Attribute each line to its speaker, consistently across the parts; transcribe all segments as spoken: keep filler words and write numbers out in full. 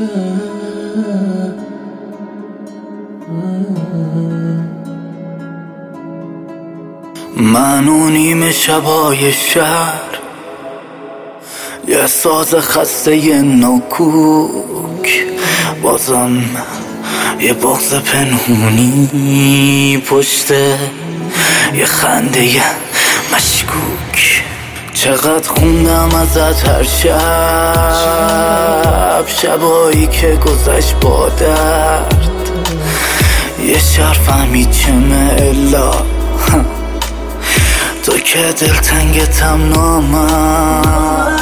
Speaker 1: من و نیمه شبای شهر، یه ساز خسته یه نوکوک، بازم یه بغض پنهونی پشته یه خنده یه مشکوک. چقدر خوندم ازت هر شب، شبایی که گذشت با درد، یه شهر فهمید چمه الا تو که دلتنگتم نامم.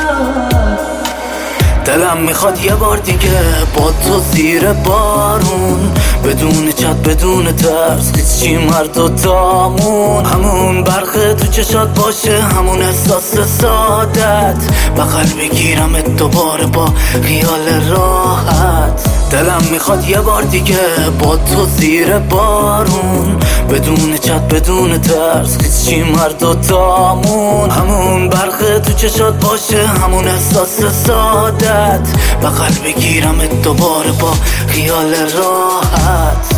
Speaker 1: دلم میخواد یه بار دیگه با تو زیر بارون، بدون چت بدون ترس، هیچی مرد و دامون، همون برق تو چشات باشه، همون احساس سادت، بغل بگیرمت دوباره با خیال راحت. دلم میخواد یه بار دیگه با تو زیر بارون، بدون چت بدون ترس، هیچی مرد و دامون، همون برق تو چشات باشه، همون احساس سادت، بغل بگیرمت دوباره با خیال راحت.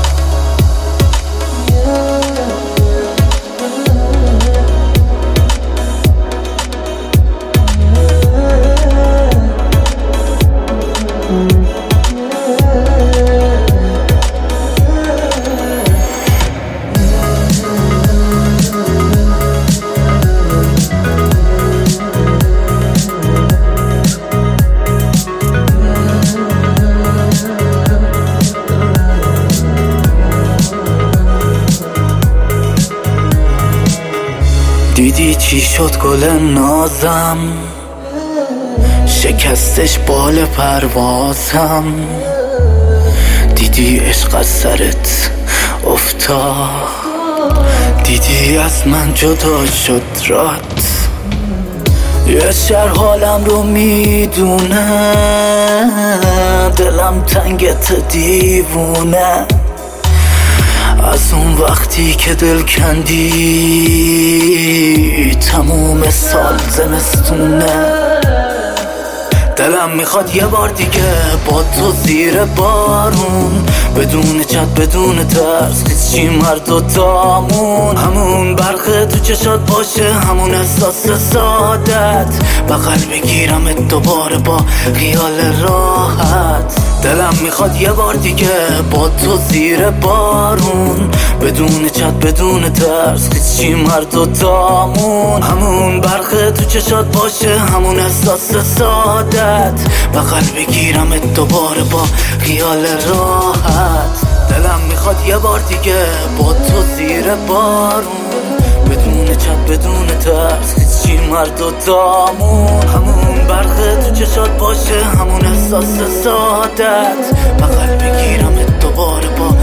Speaker 1: دیدی چی شد گل نازم، شکستش بال پروازم، دیدی عشق از سرت افتاد، دیدی از من جدا شد رات. یه شهر حالم رو میدونه، دلم تنگت دیوونه، از اون وقتی که دل کندی تموم سال زمستونه. دلم میخواد یه بار دیگه با تو زیر بارون، بدون چت بدون ترس، هیچی مرد و دامون، همون برق تو چشات باشه، همون احساس سادت، بغل بگیرمت دوباره با خیال راحت. دلم میخواد یه بار دیگه با تو زیر بارون، بدون چت بدون ترس، هیچی مرد و دامون، همون برق تو چشات باشه، همون احساس سادت، بغل بگیرمت دوباره با خیال راحت. دلم میخواد یه بار دیگه با تو زیر بارون، بدون چت بدون ترس، هیچی مرد و دامون، همون برق تو چشات باشه، همون احساس سادت، بغل بگیرمت دوباره با